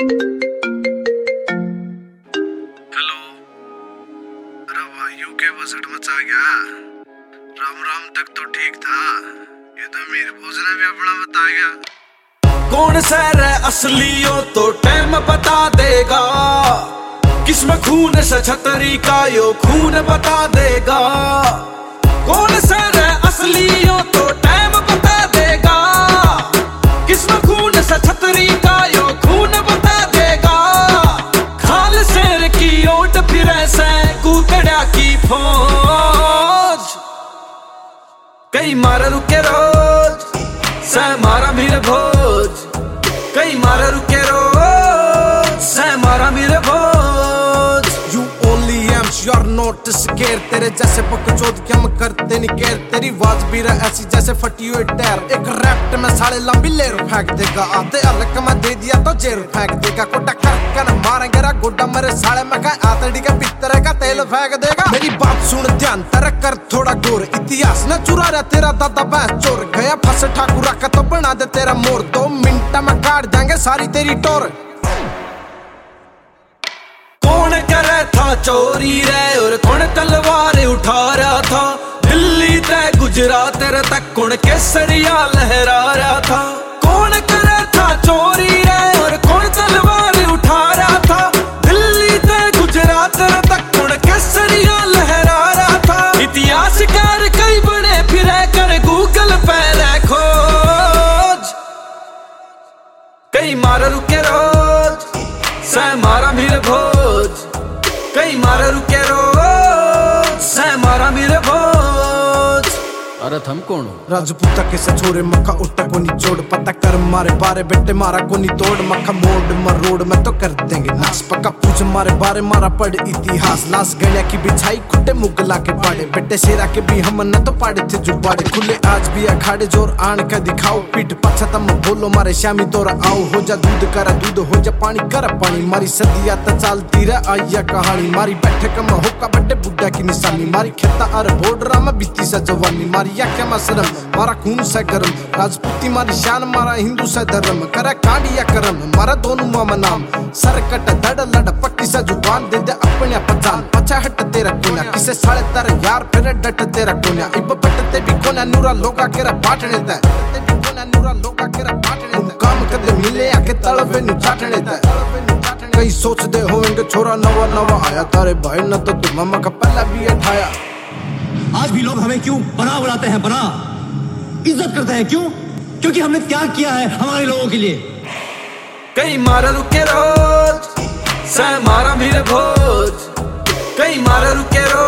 Hello. अरे भाइयों के बजट मचा गया। राम राम तक तो ठीक था, ये तो मेरे बोझ ने भी अपना बता गया। कौन सर है असली हो तो टाइम बता देगा, किसमें खून से छतरी का यो खून बता देगा। कौन सर है असली हो तो टाइम बता देगा, किसमें खून से छतरी का यो खून बता देगा। खाल शेर की ओट फिरे से कूकड़ा की फौज, कई मारा रुके रोज से मारा मेरे भोज, कई मारा रुके रोज से मारा मेरे भोज। You only am, you're not scared, तेरे जैसे बकचोद के हम करते नहीं केयर। तेरी आवाज भी रहा ऐसी जैसे फटी हुई टायर, एक रैप्ट में साले लंबी लेर फेंक देगा। आते अलग में दे दिया तो जेर फेंक देगा। गोड्डा करके न मारेंगे रा गोड्डा मेरे साले में का आतड़ी के पित्तर का तेल फेंक देगा। मेरी बात सुन ध्यान तेरा कर थोड़ा गौर, इतिहास न चुरा रहा तेरा दादा बैस चोर। गया फंस ठाकुरा का तो बना दे तेरा मोर, 2 मिनट में काट देंगे सारी तेरी टोर। कौन करे था चोरी रे और कौन तलवार उठा रहा था, दिल्ली तय गुजरात तक कौन केसरिया लहरा रहा था। कौन करे था चोरी रे और कौन तलवार उठा रहा था, दिल्ली तय गुजरात तक कौन केसरिया लहरा रहा था। इतिहासकार कई बने फिरे कर गूगल पे खोज, कई मारा रुके रोज से मारा मेरे भोज, कई मारा रुके रोज से मारा मेरे भोज। अरे थम कौन हो? राजपूता के छोरे मक्खा उठा को नहीं जोड़, पता कर मारे बारे बेटे मारा को नहीं तोड़। मक्खा मोड़ मरोड़ में तो कर देंगे नाश, पक्का पूछ मारे बारे मारा पढ़ इतिहास। लाश गलिया की बिछाई खुटे मुगला के पाड़े, बेटे शेरा के भी हम न तो पाड़े थे जुबाड़े। खुले आज भी अखाड़े जोर आन के दिखाओ, पीठ पछा तम बोलो मारे श्यामी तोरा आओ। हो जा दूध करा दूध हो जा पानी करा पानी, मारी सदिया तो चालती रह आइया कहानी। मारी बैठे कम होका बड्डे बुड्ढा की निशानी, मारी खेता अर बोडरा में बीती सा जवानी। मारी क्या मसरम मारा खून से गरम, राजपूती मारी शान मारा हिंदू से धर्म। करे कांडिया करम मारा दोनों मामा नाम, सर कट धड़ लड़ पक्की सा जुबान दे दे अपने पहचान। पछा हट तेरा कोना किसे साले तेरे यार फिर डट तेरा कोना। इब बटते भी कोना नूरा लोगा केरा बाटने दे, ते भी कोना नूरा लोगा केरा बाटने दे। काम कदे मिले आके तलवे नु चाटने दे। कई सोचते होंगे छोरा नवा नवा आया, तारे भाई न तो तू मामा का पल्ला भी उठाया। आज भी लोग हमें क्यों बना बुलाते हैं, बना इज्जत करते हैं क्यों? क्योंकि हमने त्याग किया है हमारे लोगों के लिए। कई मारा रुके रोज से मारा मेरे भोज, कई मारा रुके रोज